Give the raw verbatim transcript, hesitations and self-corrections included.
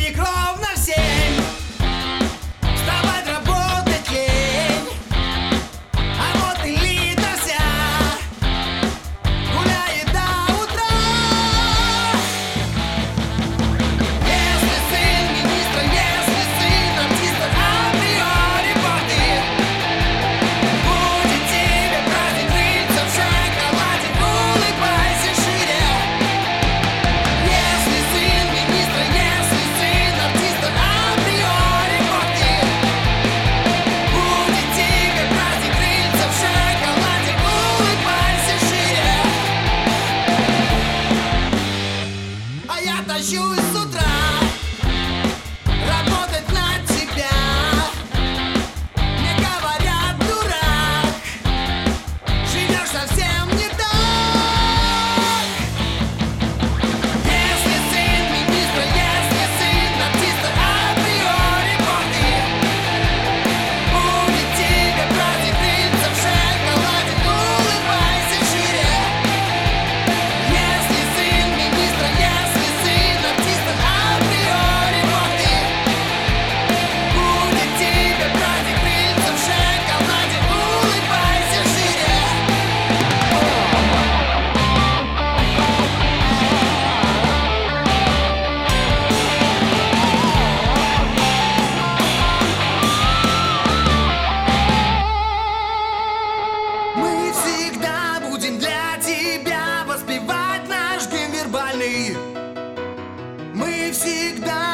Будильник ровно в семь. Вставать, работать лень. А вот и элита вся гуляет до утра. Если сын министра, если сын артиста, априори борды. Будет тебе праздник, крыльца в шоколаде, улыбайся шире. Если сын министра, если сын артиста, априори борды. Будет тебе праздник, крыльца в шоколаде, улыбайся шире. А я тащусь с утра работать на тебя. Мне говорят, дурак, живешь совсем не так. Если сын министра, если сын артиста, априори борды. Будет тебе праздник, крыльца в шоколаде, улыбайся шире. Если сын министра, если сын артиста, априори борды. Будет тебе праздник, крыльца в шоколаде, улыбайся шире. Мы всегда будем для тебя воспевать наш гимн вербальный. Мы всегда